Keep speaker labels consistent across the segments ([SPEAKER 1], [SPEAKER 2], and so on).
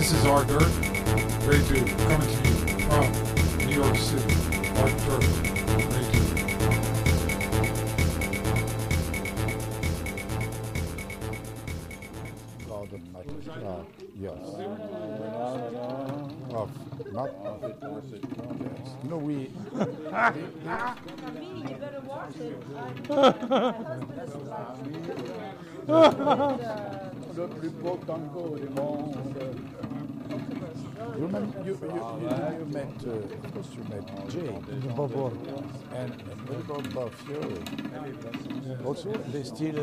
[SPEAKER 1] This is Art Dirt, Ray Dude, coming to you from New York City. Art Dirt, Ray Dude.
[SPEAKER 2] Garden matter, yes. Of not of it. Yes. No, we.
[SPEAKER 3] You better watch it.
[SPEAKER 2] Le plus beau tango du monde. You met, of course you met Jay. And what about Bob Fiore? Also, they still.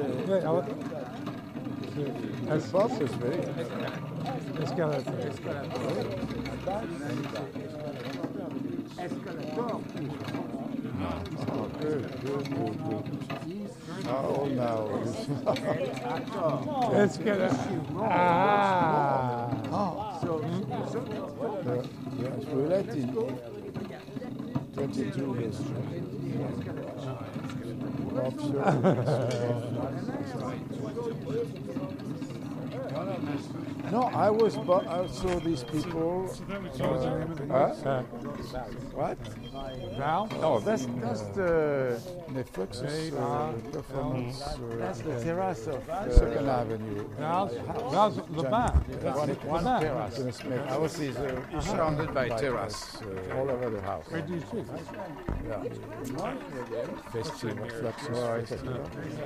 [SPEAKER 2] Bob is very. Good. Oh, now. Yes, we let in 22 years. No, I saw these people. What?
[SPEAKER 4] Val?
[SPEAKER 2] Oh, that's the Netflix's performance.
[SPEAKER 4] That's the terrace of
[SPEAKER 2] Second Avenue.
[SPEAKER 4] Val's Levin.
[SPEAKER 2] One terrace.
[SPEAKER 5] I was surrounded by terrace.
[SPEAKER 2] All over the house.
[SPEAKER 4] Where do you see?
[SPEAKER 2] Yeah. Festival, Fluxus Festival.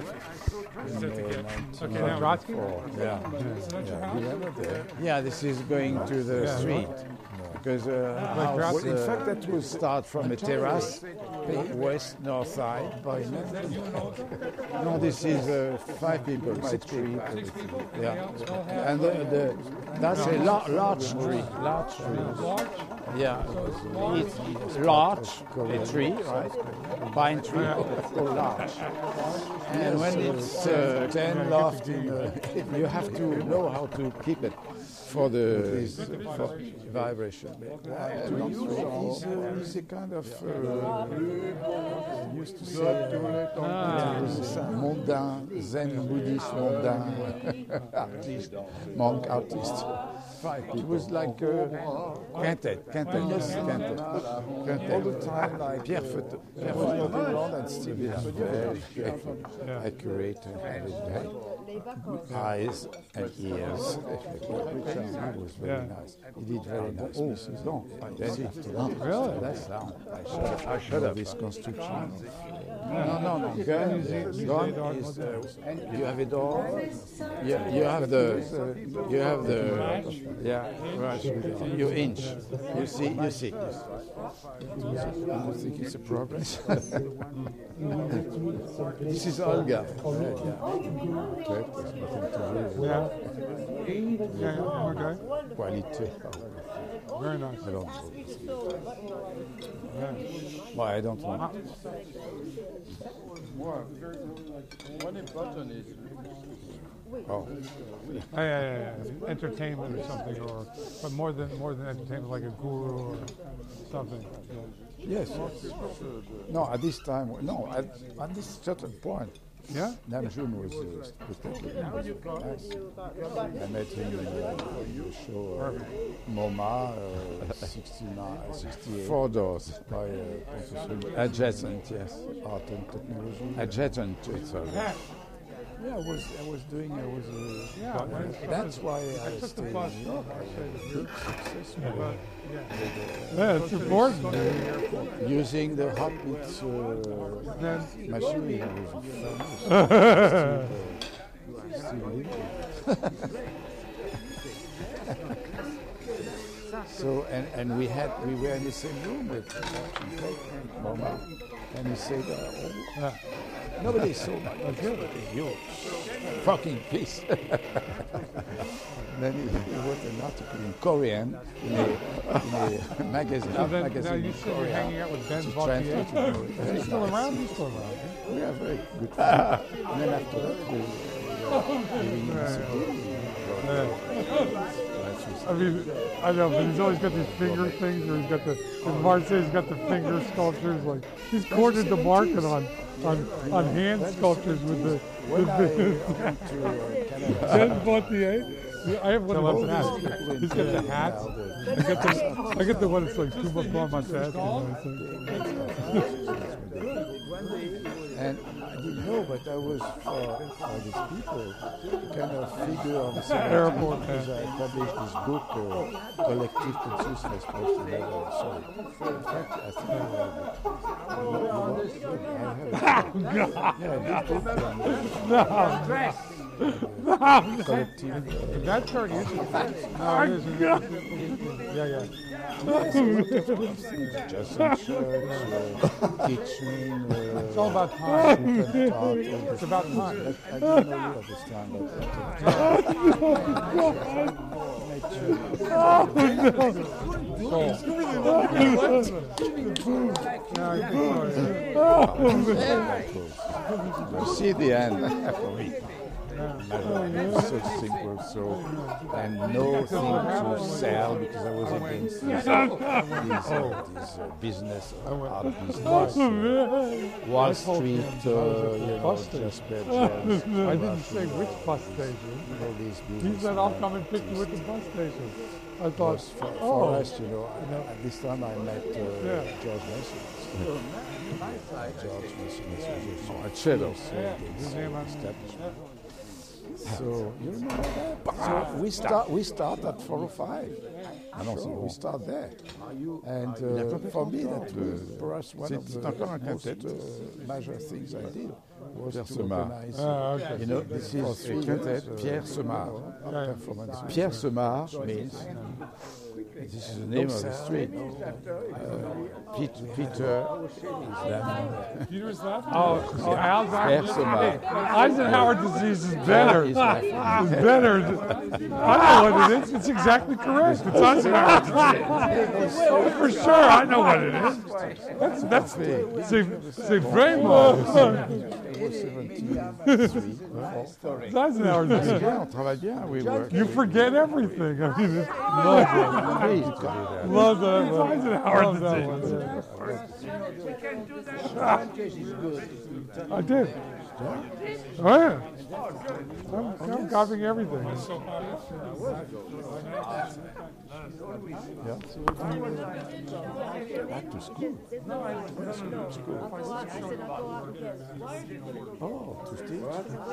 [SPEAKER 2] In
[SPEAKER 4] Brodsky?
[SPEAKER 2] Yeah. You were there. Yeah, this is going to the street. Because well, in fact, that will start from a terrace, west, north side. No, this is 5 people, 6 people. Yeah, and that's a large tree. Large tree. Yeah, it's large, a tree, right? Pine tree, large. And when it's 10 loft, you have to know how to keep it for the vibration. He's a kind of used to say mondain, Zen Buddhist mondain artist, monk artist. It was like quintet. Yes, quintet. All the time, like Pierre Feuteau and Stevie Lambert, accurate and eyes and ears. He was very nice. He did very nice pieces. Really? That's sound. I should have this construction. No. Gun is you have it all. You have the. Yeah, right. You inch. You see. I don't think it's a progress. This is Olga.
[SPEAKER 4] Okay.
[SPEAKER 2] Quality.
[SPEAKER 4] Very nice.
[SPEAKER 2] I don't know. Well, I don't want.
[SPEAKER 5] One important is
[SPEAKER 2] Oh.
[SPEAKER 4] Yeah. Entertainment or something, but more than entertainment, like a guru or something.
[SPEAKER 2] Yes. No, at this time, no, at this certain point.
[SPEAKER 4] Yeah?
[SPEAKER 2] Namjoon was taking nice. I met him in the show MoMA 68. 4 doors by adjacent, yes. Art and technology. Adjacent, it's yeah, I was doing. That's why I stayed in New York. I had a big success with
[SPEAKER 4] Yeah, it's important.
[SPEAKER 2] using the hot mix machine. Still living. So and we were in the same room with Mama, and he said, nobody saw my you fucking piece. Then he wrote an article in Korean in a magazine.
[SPEAKER 4] Now you said you're hanging out with Ben Vautier. Is he still around? He's still around.
[SPEAKER 2] We are very good friends. And then after that, we
[SPEAKER 4] I mean, I know, but he's always got these finger things, or he's got the, as Mark says, he's got the finger sculptures. Like he's cornered the market on hand sculptures with the Ben Vautier. I have one of those hats. He's got the hats. I get the one that's like too much on my chest.
[SPEAKER 2] And I didn't know, but I was for these people kind of figure on the
[SPEAKER 4] Airport,
[SPEAKER 2] because I published this book, Collective Consciousness, Postal Level. So, in fact, I think I have collective.
[SPEAKER 4] That's very interesting. No, it isn't. Yeah.
[SPEAKER 2] Just some church, kitchen.
[SPEAKER 4] It's all about time.
[SPEAKER 2] It's about time. I didn't know you at this time. You see the end for me. So simple, and nothing to sell because I was against this business, art business, Wall Street, just bad jazz.
[SPEAKER 4] I didn't say which bus station. He said, I'll come and pick you at the bus station. I thought,
[SPEAKER 2] for us, at this time I met George Mason. George Mason was a cello, establishment. So you remember that? So we start at 405. We start there. And for me, that was perhaps one of the most major things I did was to organize. This is a quintet, Pierre Semard. Pierre Semard means. This is the name of the street. Peter is that.
[SPEAKER 4] Peter's left? Alzheimer's.
[SPEAKER 2] Pierre Semard.
[SPEAKER 4] Eisenhower disease is better. It's better. I know what it is. It's exactly correct. It's Eisenhower disease. For sure, I know what it is. That's c'est vraiment. It's Eisenhower disease. You forget everything. I mean, it's love that. Eisenhower disease. I did. Oh yeah. I'm copying everything.
[SPEAKER 2] Back to school. Oh, to teach.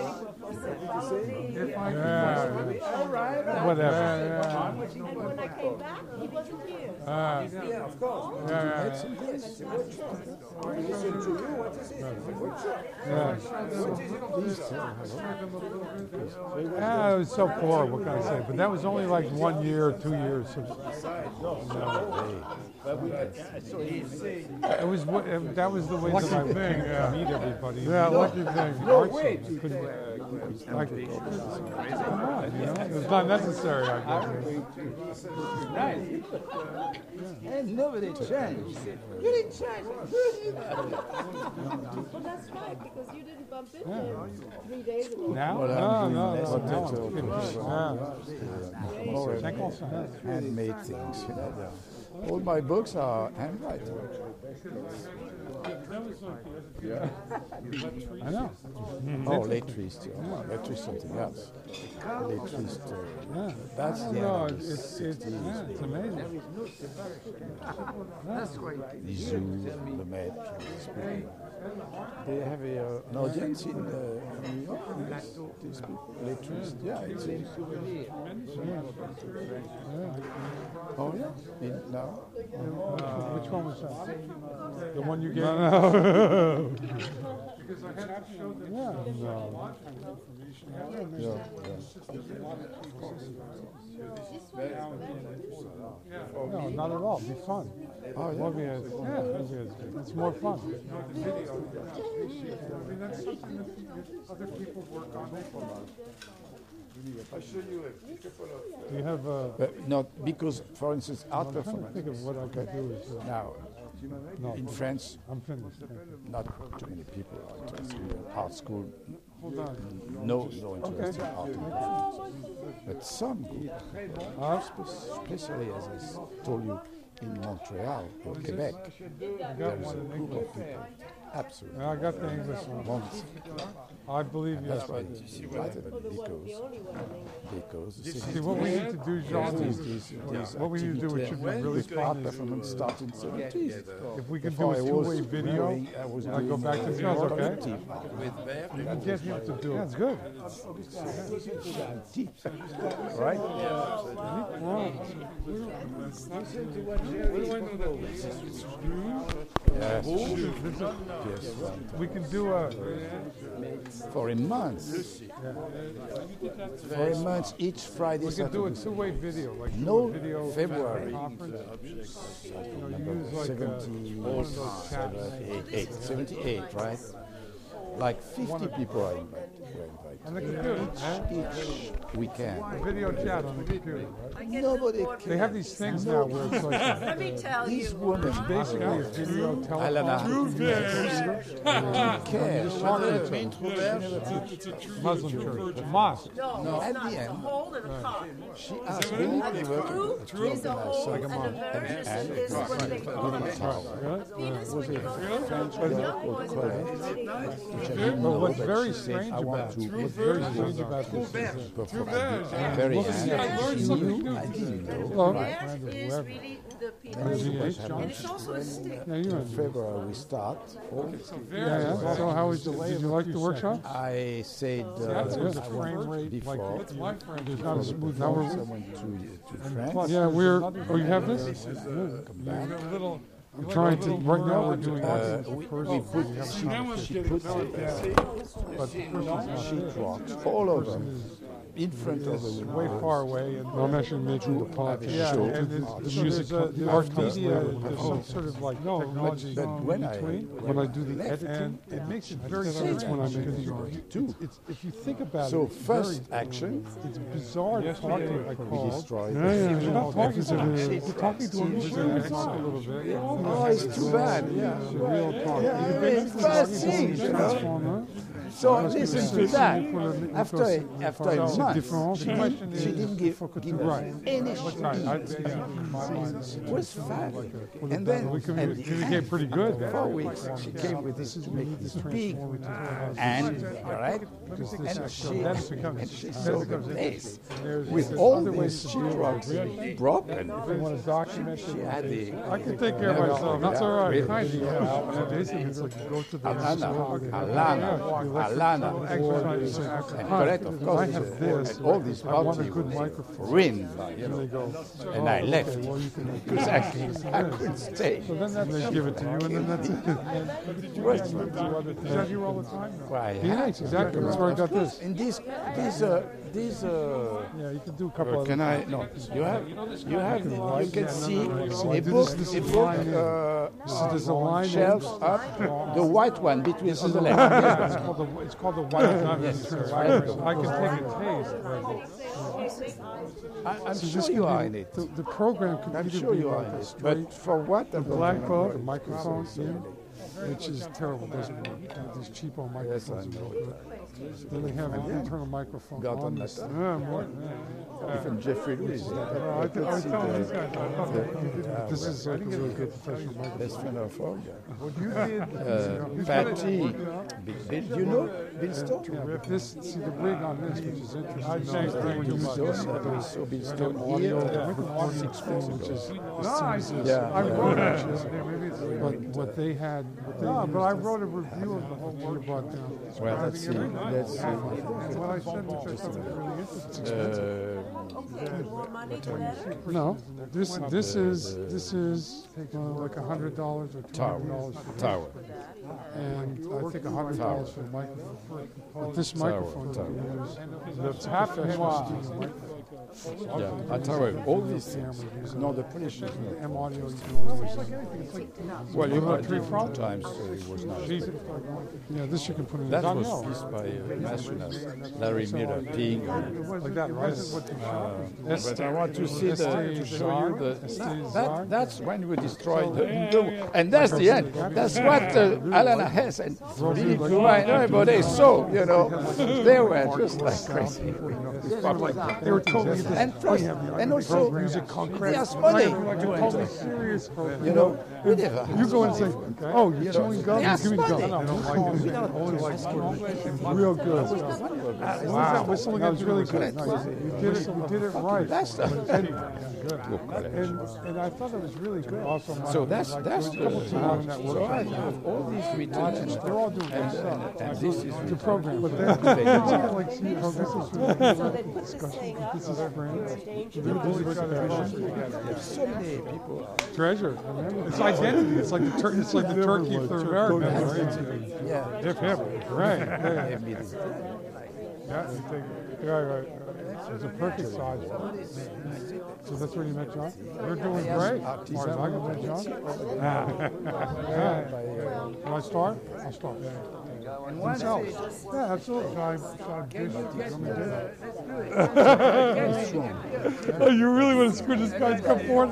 [SPEAKER 4] Whatever.
[SPEAKER 3] And when I came back, he wasn't here.
[SPEAKER 6] Yeah, of course.
[SPEAKER 4] It was so poor, what can I say? But that was only like 1 year, 2 years. That was the way that I meet everybody. Yeah, lucky thing. No way. It's not necessary, I guess.
[SPEAKER 7] And nobody changed. You didn't change.
[SPEAKER 3] Well, that's right, because you didn't bump into him 3 days ago.
[SPEAKER 4] Now? No.
[SPEAKER 2] Handmade things. All my books are handwritten.
[SPEAKER 4] I know.
[SPEAKER 2] Oh, Lettrist. Lettrist is something else. Lettrist. That's the
[SPEAKER 4] it's amazing.
[SPEAKER 2] Lizou, Lemaitre, they have an audience in New York. These people, Lettrist. Yeah, it's in. Oh yeah, now.
[SPEAKER 4] Which one was that? The one you gave? No.
[SPEAKER 1] Because I had to show them a lot of information.
[SPEAKER 4] No, not at all. It'd be fun. It's more fun.
[SPEAKER 1] I mean, that's something that other people work on.
[SPEAKER 6] I'll show you a couple of.
[SPEAKER 4] Do you have
[SPEAKER 2] Not because, for instance, art
[SPEAKER 4] I'm trying to
[SPEAKER 2] performance.
[SPEAKER 4] think of what I could do is
[SPEAKER 2] Now, in France,
[SPEAKER 4] I'm finished.
[SPEAKER 2] not too many people are interested in art school.
[SPEAKER 4] Hold on.
[SPEAKER 2] No interest in art and performance. But some group, especially as I told you, in Montreal or Quebec, there is a group of people Absolutely.
[SPEAKER 4] I got the English one.
[SPEAKER 2] Once.
[SPEAKER 4] I believe you.
[SPEAKER 2] That's why you write it
[SPEAKER 3] The
[SPEAKER 2] because
[SPEAKER 3] only one in English.
[SPEAKER 4] See, what we need to do, Jean, what we need to do, which should be really fun, is
[SPEAKER 2] from starting 70s.
[SPEAKER 4] if we can do a two-way video, and I go back to New York, okay? You can get him to do it. Yeah, it's good.
[SPEAKER 2] Right? Yes.
[SPEAKER 4] We can do a...
[SPEAKER 2] For a month. For a month, each Friday,
[SPEAKER 4] We can do a
[SPEAKER 2] Saturday.
[SPEAKER 4] two-way video, like
[SPEAKER 2] No,
[SPEAKER 4] do a video
[SPEAKER 2] February.
[SPEAKER 4] conference. You use like one of those chats.
[SPEAKER 2] 78, right? Like 50 people are invited.
[SPEAKER 4] On the computer,
[SPEAKER 2] Each weekend.
[SPEAKER 4] video chat on the computer.
[SPEAKER 2] Nobody
[SPEAKER 4] They have these things now where it's like
[SPEAKER 3] Let me tell
[SPEAKER 2] These
[SPEAKER 3] you.
[SPEAKER 2] women
[SPEAKER 4] basically a video telephone.
[SPEAKER 2] care.
[SPEAKER 4] Muslim church, a mosque.
[SPEAKER 3] No,
[SPEAKER 2] At
[SPEAKER 3] it's not.
[SPEAKER 2] the
[SPEAKER 3] It's a
[SPEAKER 2] end,
[SPEAKER 3] hole in a cock.
[SPEAKER 2] She asked me
[SPEAKER 3] A true is a hole, and a verge is what they call a penis when you go through the young boys are
[SPEAKER 4] But what's very strange about this is
[SPEAKER 2] very
[SPEAKER 4] well,
[SPEAKER 3] That is really the penis. And it's also a stick.
[SPEAKER 4] yeah, you know.
[SPEAKER 2] February we start.
[SPEAKER 4] Yeah. So how was did you like the workshop?
[SPEAKER 2] I said
[SPEAKER 4] That's good. The frame rate,
[SPEAKER 2] before.
[SPEAKER 4] like there's not a smooth. Now we're
[SPEAKER 2] Someone to France.
[SPEAKER 4] yeah we're. Oh, you have this?
[SPEAKER 2] Come back.
[SPEAKER 4] I'm trying to. Right now we're doing
[SPEAKER 2] We put she puts sheet rocks all over in front of the
[SPEAKER 4] way far away, and I'm actually making the podcast. Yeah,
[SPEAKER 2] show.
[SPEAKER 4] and the music, the art media, there's some sort of like technology
[SPEAKER 2] but when I-
[SPEAKER 4] when I do the editing, it makes it very strange when I make the art too. It's if you think about
[SPEAKER 2] So
[SPEAKER 4] it,
[SPEAKER 2] first action,
[SPEAKER 4] it's bizarre talking. I
[SPEAKER 2] we
[SPEAKER 4] called.
[SPEAKER 2] destroy.
[SPEAKER 4] You're not talking to the. You're talking to a little bit.
[SPEAKER 2] Oh, it's too bad. Yeah.
[SPEAKER 4] Real talk.
[SPEAKER 2] It's bad things, you know. So listen to that. After a month, she didn't give any It was fat. And then
[SPEAKER 4] We communicate pretty good.
[SPEAKER 2] 4 weeks, she came with this big and right, and she saw the place with all these sheetrocks broken.
[SPEAKER 4] If you want to document
[SPEAKER 2] She
[SPEAKER 4] it,
[SPEAKER 2] had the
[SPEAKER 4] I can take care of myself. That's all right. Basically, it's like you go to the
[SPEAKER 2] Alana, and correct, of course,
[SPEAKER 4] I have this.
[SPEAKER 2] and all these
[SPEAKER 4] I want a
[SPEAKER 2] parties
[SPEAKER 4] good microphone.
[SPEAKER 2] rin,
[SPEAKER 4] And they go,
[SPEAKER 2] and I left
[SPEAKER 4] well, you can
[SPEAKER 2] because I couldn't stay.
[SPEAKER 4] So then they give it to you, and then that's it.
[SPEAKER 2] It was
[SPEAKER 4] Is that here all the time?
[SPEAKER 2] why
[SPEAKER 4] Nice, exactly. That's where I got this.
[SPEAKER 2] in these
[SPEAKER 4] Yeah, you can do a couple of
[SPEAKER 2] can I no you can see a book
[SPEAKER 4] there's a line
[SPEAKER 2] shelves up the white one between on the left.
[SPEAKER 4] It's called the white diamond. I can take a taste.
[SPEAKER 2] I'm sure you are in it.
[SPEAKER 4] The program can
[SPEAKER 2] I'm
[SPEAKER 4] either
[SPEAKER 2] sure
[SPEAKER 4] be
[SPEAKER 2] you are
[SPEAKER 4] like
[SPEAKER 2] in
[SPEAKER 4] a
[SPEAKER 2] it.
[SPEAKER 4] straight
[SPEAKER 2] But for what the
[SPEAKER 4] black book, a microphone in, which is terrible, doesn't work. These cheapo microphones.
[SPEAKER 2] Yes, I know it.
[SPEAKER 4] Then they have an internal microphone
[SPEAKER 2] Got
[SPEAKER 4] on
[SPEAKER 2] on
[SPEAKER 4] this.
[SPEAKER 2] that.
[SPEAKER 4] Even
[SPEAKER 2] Jeffrey Lewis.
[SPEAKER 4] I was telling these guys, I thought this is like a really good professional microphone.
[SPEAKER 2] Best friend of all.
[SPEAKER 4] What you did,
[SPEAKER 2] Fatty. You know Bill Stone?
[SPEAKER 4] yeah, but this, see the rig on this, which is interesting. Same thing when you
[SPEAKER 2] Bill
[SPEAKER 4] use
[SPEAKER 2] Stone. So Bill Stone
[SPEAKER 4] audio,
[SPEAKER 2] here. 6 months
[SPEAKER 4] which
[SPEAKER 2] ago.
[SPEAKER 4] is
[SPEAKER 2] Yeah.
[SPEAKER 4] I wrote actually, but what they had, but I wrote a review of the whole work brought down.
[SPEAKER 2] Well, let's see. Let's see.
[SPEAKER 4] What I said, which I thought was really interesting.
[SPEAKER 3] More money, the better.
[SPEAKER 4] No, this is like $100 or $200 for this.
[SPEAKER 2] Tower.
[SPEAKER 4] And I think $100 for the microphone. But this microphone, that's half the microphone.
[SPEAKER 2] Yeah, I tell you, all these things. No, the British.
[SPEAKER 4] M audio, you can only use.
[SPEAKER 2] Well, you
[SPEAKER 4] Where
[SPEAKER 2] got
[SPEAKER 4] came from?
[SPEAKER 2] times it was not.
[SPEAKER 4] Yeah, this you can put in.
[SPEAKER 2] That was
[SPEAKER 4] Danielle.
[SPEAKER 2] used by Masunas, Larry Miller, Ping.
[SPEAKER 4] Like that, right?
[SPEAKER 2] But I want to see to show you that's when we destroy the and that's the end. That's what Alana Hess and Billy Kuwait and everybody saw, you know. They were just like crazy.
[SPEAKER 4] They were totally get this.
[SPEAKER 2] And plus, and also,
[SPEAKER 4] music concrete.
[SPEAKER 2] there's money
[SPEAKER 4] Like a
[SPEAKER 2] to
[SPEAKER 4] totally
[SPEAKER 2] enter.
[SPEAKER 4] serious program.
[SPEAKER 2] You know,
[SPEAKER 4] You go and say, oh, you're chewing gum?
[SPEAKER 2] There's
[SPEAKER 4] Give me the gum.
[SPEAKER 2] money.
[SPEAKER 4] I don't like it. I only like it. Real good. Wow. Whistling that was really good. No, you did it right.
[SPEAKER 2] That's the
[SPEAKER 4] And I thought it was really good. Also,
[SPEAKER 2] So that's
[SPEAKER 4] that
[SPEAKER 2] so I have all these returns.
[SPEAKER 4] they're all doing good stuff.
[SPEAKER 2] And this is
[SPEAKER 4] The program, but then like see, oh, this is discussion. This is friends.
[SPEAKER 2] there's so many people.
[SPEAKER 4] Treasure. It's identity. It's like the turkey for America.
[SPEAKER 2] Yeah.
[SPEAKER 4] Hip hip. Right. Yeah. Right. It's a perfect size. So that's where you met John? You're doing great. As far as I can met John. Can I start? I'll start. Themselves. Yeah, absolutely. Oh, you really want to screw this guy's come forward?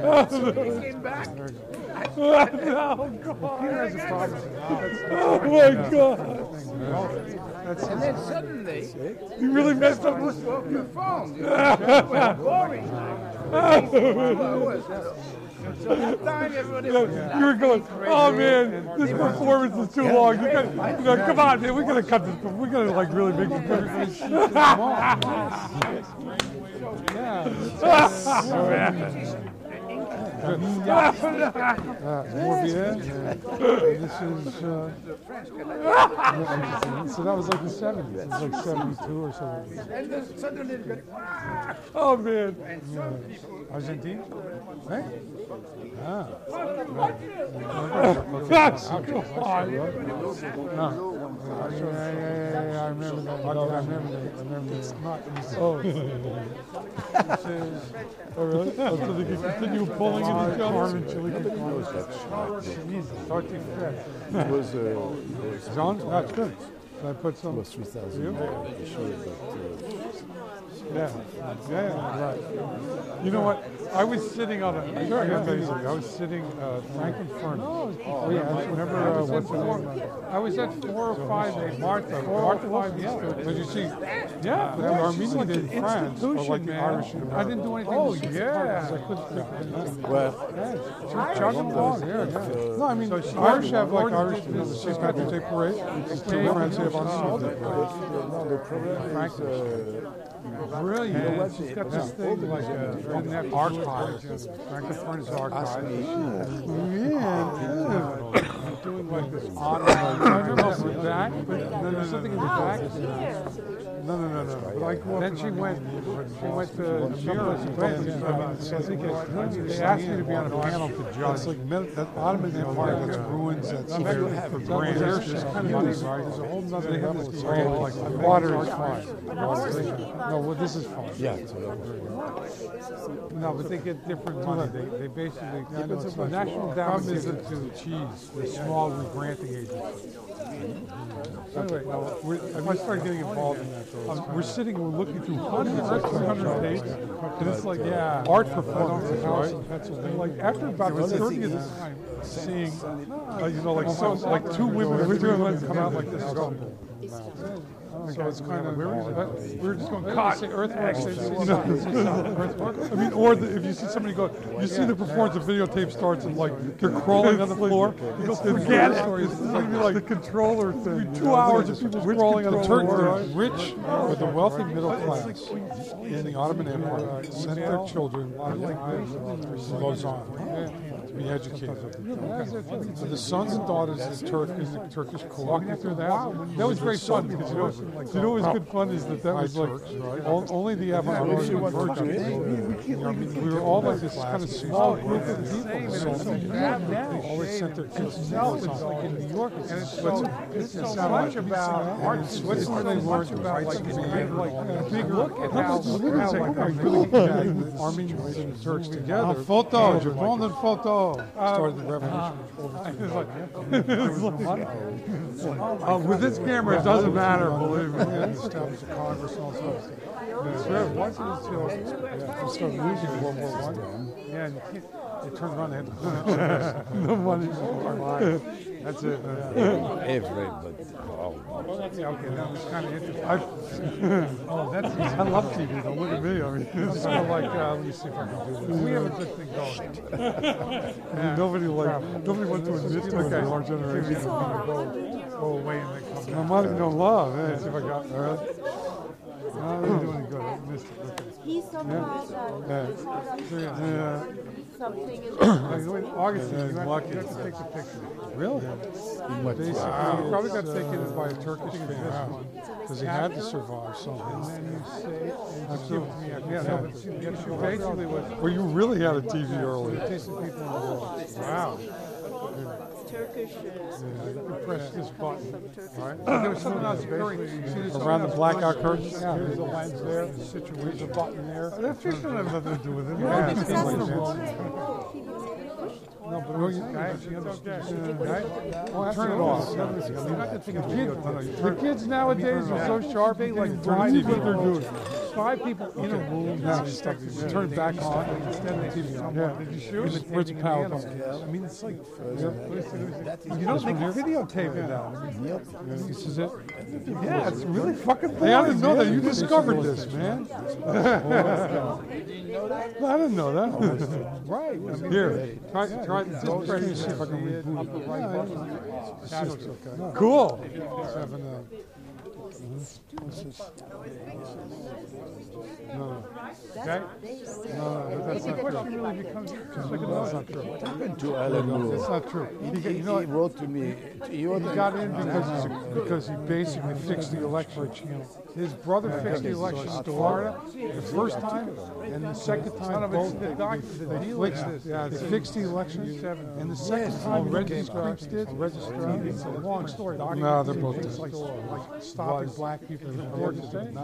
[SPEAKER 4] Oh, no, God. Oh, my God.
[SPEAKER 7] And then suddenly,
[SPEAKER 4] You really messed up.
[SPEAKER 7] the phone.
[SPEAKER 4] You were going, oh man, this performance is too long. Come on, man, we gotta cut this. We gotta like really make it. More beer. This is. So that was like the 70s. It was like 72 or something. Oh man. Argentina? Hey? Ah. That's God. I remember that. I remember that. Oh. Oh, really? Oh, so they can continue pulling in each other?
[SPEAKER 2] It was
[SPEAKER 4] John, that's good. Can I put some?
[SPEAKER 2] 3,000.
[SPEAKER 4] Yeah, right. You know what? I was sitting on a. I was sitting Franklin Furnace. Oh yeah. Remember what's the name? I was at 4 or 5 Martha. Did you see? Yeah, the Armenian in France, or like the Irish. I didn't do anything. Oh yeah. I couldn't.
[SPEAKER 2] Well,
[SPEAKER 4] Chugging along. Yeah. No, I mean Irish have like Irish. The St. Patrick's Day parade. France have on
[SPEAKER 2] the problem is.
[SPEAKER 4] Brilliant. She's got this thing like archives. Franklin Furnace archives. Doing like this online back, but there's something in the back. No. Like then she went to New York. I think they asked me to be on a panel to judge. It's like that Ottoman Empire, that's ruins, that's for brands. There's kind of money, right? There's a whole nother level of like water is fine. No, well, this is fine.
[SPEAKER 2] Yeah.
[SPEAKER 4] No, but they get different money. They basically, the national endowment is to cheese, the small granting agency. Anyway, I started getting involved in that. We're sitting, we're looking through hundreds or 200 pages, and it's like art performances, right? And like after about the 30th time, seeing, like two women or 3 women come out like this. So it's kind of we're just going to say earthworks. I mean, or if you see somebody go, you see the performance, the videotape starts and like they're crawling on the floor. You go, forget it. It's going to be like the controller thing. 2 hours of people crawling on the floor. The rich or the wealthy middle class in the Ottoman Empire sent their children to Lausanne to be educated. So the sons and daughters of the Turkish court. Walking through that. That was very fun because you know what was good fun is that was like only the Armenian virgins. We were all like this kind of small group of people. Always sent their kids to like in New York. And it's so much about art. Switzerland they learned about like big look at how Armenians and Turks together. Photo, Japan and photo. Started the revolution. With this camera, it doesn't matter, believe me. Established a Congress and all sorts of stuff. Once it started losing World War I, yeah, and you can't, they turned around and had to no money. That's it.
[SPEAKER 2] Everybody.
[SPEAKER 4] Yeah, okay, that was kind of interesting. I love TV. Don't look at me. I It's kind of like, let me see if I can do this. We have a good thing going. Nobody wants to admit to it in our generation. Go away and then come back. I might have known love. See if I got it. All right. No, they're doing good. I missed it. Okay.
[SPEAKER 3] He somehow something in
[SPEAKER 4] August is lucky. You have to take the picture. Really? Basically, probably got taken by a Turkish fan because he had to survive something. And then you say, basically what? Well, you really had a TV early. Tasting people in the world. Wow.
[SPEAKER 3] Turkish.
[SPEAKER 4] You press this button, right? There was something else around the blackout curtains. Yeah, there's a lens there, the situation, there's a button there. That fish don't have nothing to do with it. Yeah, it's no, but turn it off. The kids nowadays are so sharp, they like drive what they're doing. 5 people in a room, turn it back on instead of the TV on. Yeah, did you shoot? Where's the power? I mean, it's like, you don't think you videotape it out. This is it? Yeah, it's really fucking funny. I didn't know that. You discovered this, man. I didn't know that. Right. Here, try just press and see if I can reboot it. That looks okay. Cool. No. Okay? No, that's not true. That's not true.
[SPEAKER 2] What happened to Alan Moore?
[SPEAKER 4] That's not true.
[SPEAKER 2] He wrote to me.
[SPEAKER 4] He got in because he basically fixed the election. His brother fixed the election in Florida the first time, and the second time both they fixed the election, and the second time Regis Creeps did. It's a long story. No, they're both just like stopping black people to vote.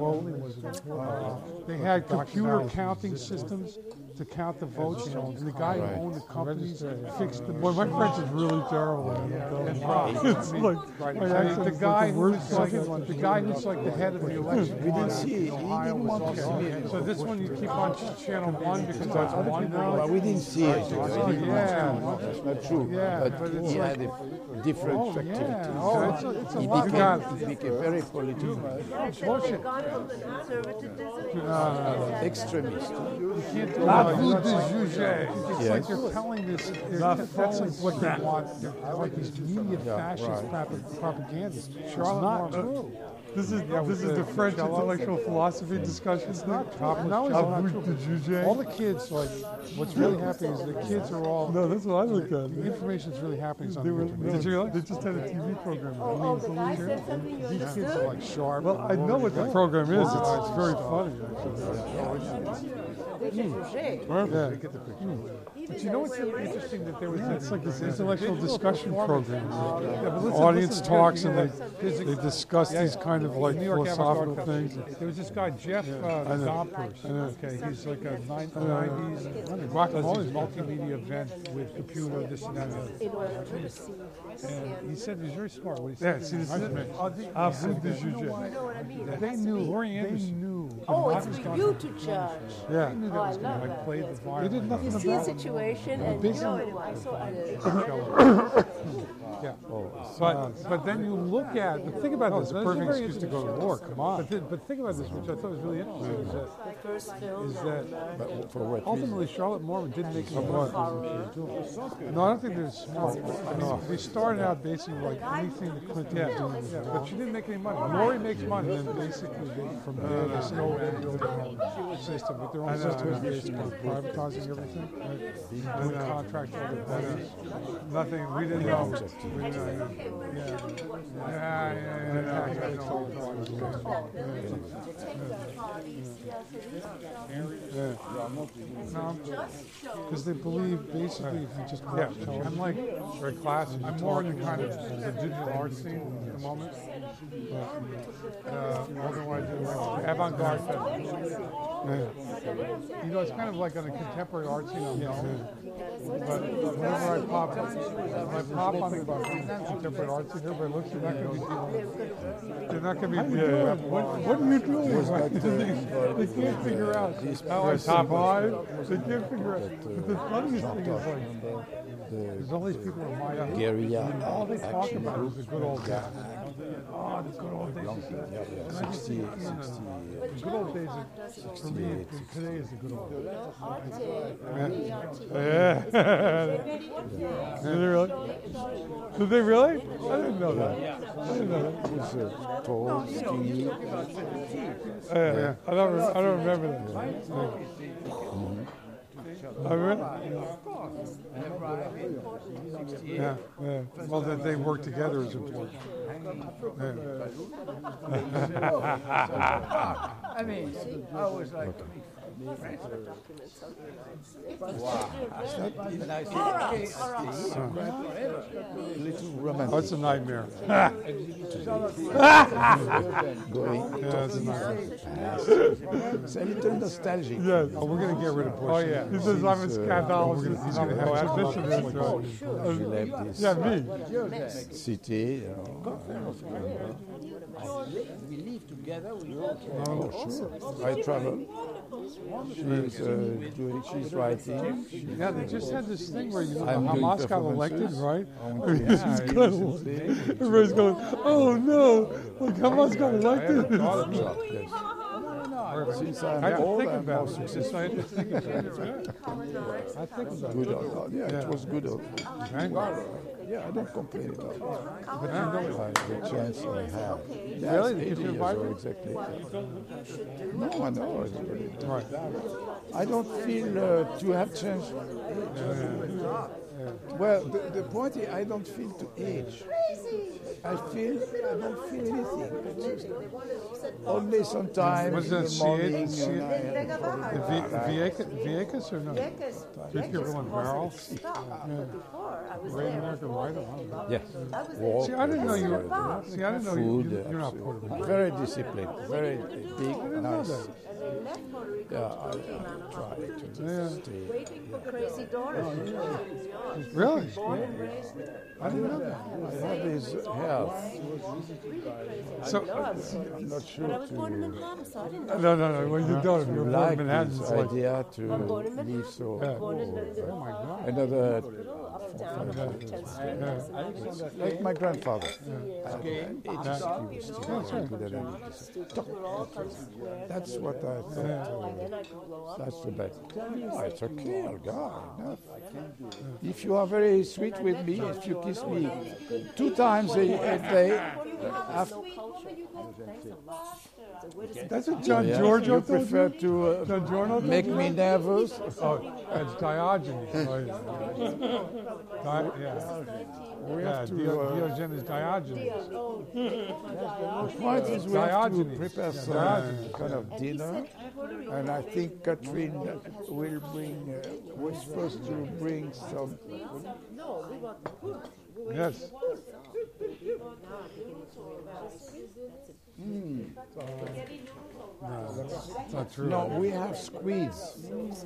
[SPEAKER 4] They had computer counting systems to count the votes, and the guy who owned the companies fixed them. Boy, my French is really terrible. It's like the guy who's like the head of the election.
[SPEAKER 2] We didn't see. He didn't want to see it.
[SPEAKER 4] So this one you keep on channel 1 because that's one.
[SPEAKER 2] Well, we didn't see it.
[SPEAKER 4] Yeah,
[SPEAKER 2] that's not true.
[SPEAKER 4] Yeah,
[SPEAKER 2] but he had a different activity.
[SPEAKER 4] It's a
[SPEAKER 2] He became very political.
[SPEAKER 3] Bullshit. Gone from the conservatism.
[SPEAKER 2] Extremist.
[SPEAKER 4] You can't do it's like you're telling this. That's like what they want. Like these media fascist propagandists. Charlotte Marmont. This is the French intellectual philosophy discussion. It's not all the kids, like, what's really happening is the kids are all. No, that's what I looked at. The information that's really happening is on the internet. They just had a TV program.
[SPEAKER 3] The guy said something you
[SPEAKER 4] These kids are like sharp. Well, I know what the program is. It's very funny, But you know what's interesting that there was it's like this intellectual discussion program. Audience talks and they discuss these kind of like philosophical things. There was this guy Jeff Gompers. Okay, he's like a 90s guacamole multimedia event with computer this and that. And he said he's very smart. What he said. Yeah, see this is They knew.
[SPEAKER 3] Oh, it's for you to judge.
[SPEAKER 4] Yeah.
[SPEAKER 3] Oh, I love that.
[SPEAKER 4] They did nothing
[SPEAKER 3] You see a situation and you know it. I saw it.
[SPEAKER 4] Yeah. But then you look at, but think about this, a perfect excuse to go to war, come on. But think about this, which I thought was really interesting, is that ultimately Charlotte Mormon didn't make any money. No, I don't think they're smart. No. They started out basically like anything that Clinton was doing. But she didn't make any money. Lori makes money, and then basically from there they snowed and built their own system. But their own system is basically privatizing everything. And then contract all the buddies. Nothing, we didn't know. Because they believe basically if you just watch television. I'm like very classic. I'm more in the kind of the digital art scene at the moment. Otherwise, avant-garde You know, it's kind of like on a contemporary art scene. But whenever I pop on about contemporary art scene, everybody looks at that. They're not going to be. What are you doing? They can't figure out how I survive. They can't figure out. But the funniest thing is like, there's all these people in my age. All they talk about is the good old days. Oh, the good old days.
[SPEAKER 2] Yeah, 60, 60.
[SPEAKER 4] The good old days, for me, today is the good old days. Yeah. Did they really? Did they really? I didn't know that. I didn't know that.
[SPEAKER 2] He was tall, skinny.
[SPEAKER 4] Yeah. I don't remember that. I remember. Yeah. Well, that they work together is important.
[SPEAKER 7] I mean, I was like,
[SPEAKER 2] Little romantic.
[SPEAKER 4] Oh, it's a nightmare.
[SPEAKER 2] Going.
[SPEAKER 4] Yeah, it's a nightmare.
[SPEAKER 2] It's a little nostalgic.
[SPEAKER 4] Yeah. Oh, we're going to get rid of Bush. Oh, yeah. He says I'm a scandalous. He's going to have ambition. Yeah, me.
[SPEAKER 2] City, you
[SPEAKER 7] we live together, we work.
[SPEAKER 2] Oh, sure. I travel. She's writing.
[SPEAKER 4] Yeah, they just had this thing where
[SPEAKER 2] I'm doing
[SPEAKER 4] Hamas got elected,
[SPEAKER 2] performances.
[SPEAKER 4] right? Everybody's going, oh no, like Hamas got elected.
[SPEAKER 2] Since
[SPEAKER 4] I
[SPEAKER 2] I'm
[SPEAKER 4] had to
[SPEAKER 2] old,
[SPEAKER 4] think
[SPEAKER 2] I'm
[SPEAKER 4] about
[SPEAKER 2] more
[SPEAKER 4] it.
[SPEAKER 2] successful.
[SPEAKER 4] I had to think about it. I think about
[SPEAKER 2] Good.
[SPEAKER 4] it.
[SPEAKER 2] Yeah, it was good.
[SPEAKER 4] Right?
[SPEAKER 2] Yeah, I don't complain about it.
[SPEAKER 4] But you know,
[SPEAKER 2] The chance I have. Yeah,
[SPEAKER 4] Really?
[SPEAKER 2] it's 80
[SPEAKER 4] Did you
[SPEAKER 2] years
[SPEAKER 4] invite
[SPEAKER 2] old,
[SPEAKER 4] her?
[SPEAKER 2] exactly. No, I know. It's really,
[SPEAKER 4] right.
[SPEAKER 2] I don't feel to have changed. Well, the point is, I don't feel to age. I don't feel anything. Only sometimes
[SPEAKER 4] Was
[SPEAKER 2] in
[SPEAKER 4] that
[SPEAKER 2] the morning.
[SPEAKER 4] Vieques or no? Did you ever went barrel? Great American writer.
[SPEAKER 2] Yes.
[SPEAKER 4] See, I didn't know you were. See, I didn't know
[SPEAKER 2] Food,
[SPEAKER 4] you're not Puerto Rican.
[SPEAKER 2] Very disciplined, very big, nice. Yeah, I try to stay.
[SPEAKER 3] Waiting for crazy daughters.
[SPEAKER 4] Really?
[SPEAKER 2] I didn't know that. I have his health.
[SPEAKER 4] So,
[SPEAKER 2] I'm not sure
[SPEAKER 3] But I was born in
[SPEAKER 2] to
[SPEAKER 3] Manhattan, so I didn't know.
[SPEAKER 4] no. When you don't, if you're born
[SPEAKER 2] like
[SPEAKER 4] in Manhattan,
[SPEAKER 2] this
[SPEAKER 4] it's like,
[SPEAKER 2] idea to
[SPEAKER 3] Born in
[SPEAKER 2] live
[SPEAKER 3] Manhattan.
[SPEAKER 2] so.
[SPEAKER 3] Born in the
[SPEAKER 4] oh my God.
[SPEAKER 2] Another,
[SPEAKER 3] down 110th Street.
[SPEAKER 2] like my grandfather. That's what I thought.
[SPEAKER 3] And then I could blow up.
[SPEAKER 2] That's the best. Oh, it's okay, guy. Enough. If you are very sweet with me, if you kiss me 2 times a day, after,
[SPEAKER 4] That's what John
[SPEAKER 2] yeah,
[SPEAKER 4] Giorgio
[SPEAKER 2] you
[SPEAKER 4] told you?
[SPEAKER 2] prefer to
[SPEAKER 4] John Giorgio
[SPEAKER 2] make
[SPEAKER 4] told
[SPEAKER 2] me
[SPEAKER 4] you?
[SPEAKER 2] nervous.
[SPEAKER 4] Oh, it's Diogenes. Yeah.
[SPEAKER 2] We
[SPEAKER 4] Yeah,
[SPEAKER 2] have to.
[SPEAKER 4] Diogenes Diogenes.
[SPEAKER 2] The point is we have to
[SPEAKER 4] Diogenes.
[SPEAKER 2] prepare
[SPEAKER 4] Yeah,
[SPEAKER 2] some
[SPEAKER 4] Diogenes.
[SPEAKER 2] kind of dinner, and I think Catherine will bring. Was supposed to bring some.
[SPEAKER 4] Yes. No, that's not true.
[SPEAKER 2] No, we have squids.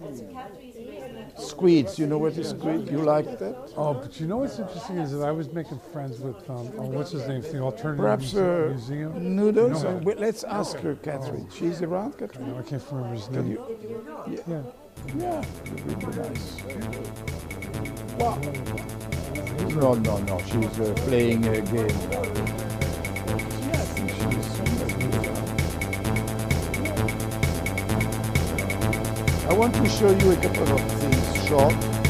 [SPEAKER 2] Squids, you know what is squid? You like that?
[SPEAKER 4] Oh, but you know what's interesting is that I was making friends with, what's his name, the Alternative
[SPEAKER 2] Perhaps
[SPEAKER 4] Museum.
[SPEAKER 2] noodles.
[SPEAKER 4] No.
[SPEAKER 2] Let's ask her, Catherine. She's around, Catherine.
[SPEAKER 4] No, I can't remember his
[SPEAKER 2] Can
[SPEAKER 4] name.
[SPEAKER 2] you?
[SPEAKER 4] Yeah.
[SPEAKER 2] Yeah, it would be nice. Wow. No. She's playing a game. I want to show you a couple of things short.